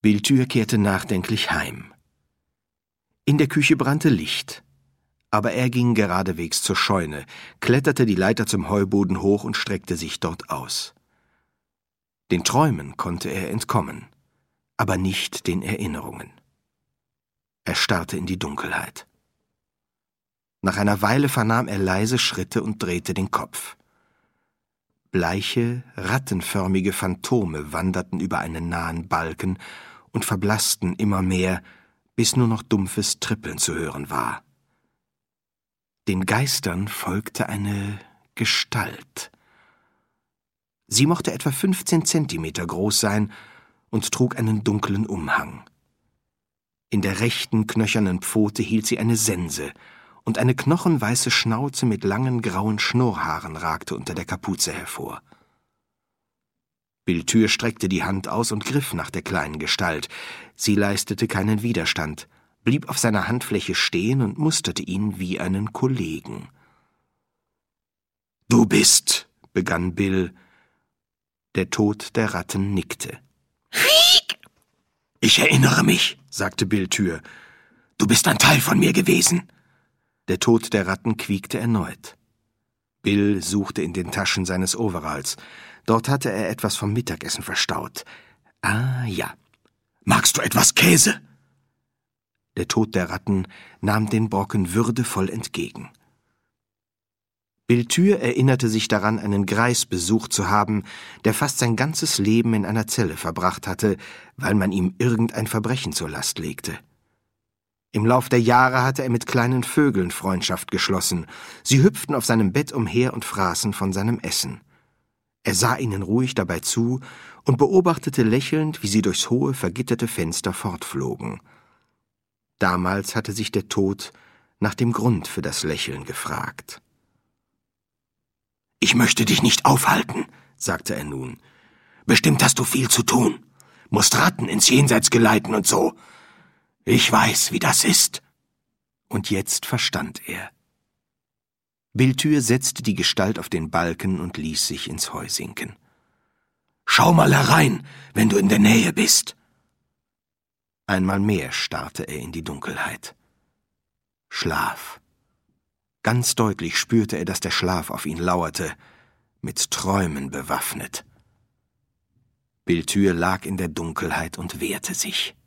Biltür kehrte nachdenklich heim. In der Küche brannte Licht, aber er ging geradewegs zur Scheune, kletterte die Leiter zum Heuboden hoch und streckte sich dort aus. Den Träumen konnte er entkommen, aber nicht den Erinnerungen. Er starrte in die Dunkelheit. Nach einer Weile vernahm er leise Schritte und drehte den Kopf. Bleiche, rattenförmige Phantome wanderten über einen nahen Balken und verblassten immer mehr, bis nur noch dumpfes Trippeln zu hören war. Den Geistern folgte eine Gestalt. Sie mochte etwa 15 Zentimeter groß sein und trug einen dunklen Umhang. In der rechten knöchernen Pfote hielt sie eine Sense, und eine knochenweiße Schnauze mit langen grauen Schnurrhaaren ragte unter der Kapuze hervor. Biltür streckte die Hand aus und griff nach der kleinen Gestalt. Sie leistete keinen Widerstand, blieb auf seiner Handfläche stehen und musterte ihn wie einen Kollegen. »Du bist«, begann Bill. Der Tod der Ratten nickte. »Riek!« »Ich erinnere mich«, sagte Biltür. »Du bist ein Teil von mir gewesen.« Der Tod der Ratten quiekte erneut. Bill suchte in den Taschen seines Overalls. Dort hatte er etwas vom Mittagessen verstaut. »Ah, ja. Magst du etwas Käse?« Der Tod der Ratten nahm den Brocken würdevoll entgegen. Biltür erinnerte sich daran, einen Greis besucht zu haben, der fast sein ganzes Leben in einer Zelle verbracht hatte, weil man ihm irgendein Verbrechen zur Last legte. Im Lauf der Jahre hatte er mit kleinen Vögeln Freundschaft geschlossen. Sie hüpften auf seinem Bett umher und fraßen von seinem Essen. Er sah ihnen ruhig dabei zu und beobachtete lächelnd, wie sie durchs hohe, vergitterte Fenster fortflogen. Damals hatte sich der Tod nach dem Grund für das Lächeln gefragt. »Ich möchte dich nicht aufhalten«, sagte er nun. »Bestimmt hast du viel zu tun. Musst Ratten ins Jenseits geleiten und so. Ich weiß, wie das ist.« Und jetzt verstand er. Biltür setzte die Gestalt auf den Balken und ließ sich ins Heu sinken. »Schau mal herein, wenn du in der Nähe bist.« Einmal mehr starrte er in die Dunkelheit. Schlaf. Ganz deutlich spürte er, dass der Schlaf auf ihn lauerte, mit Träumen bewaffnet. Biltür lag in der Dunkelheit und wehrte sich.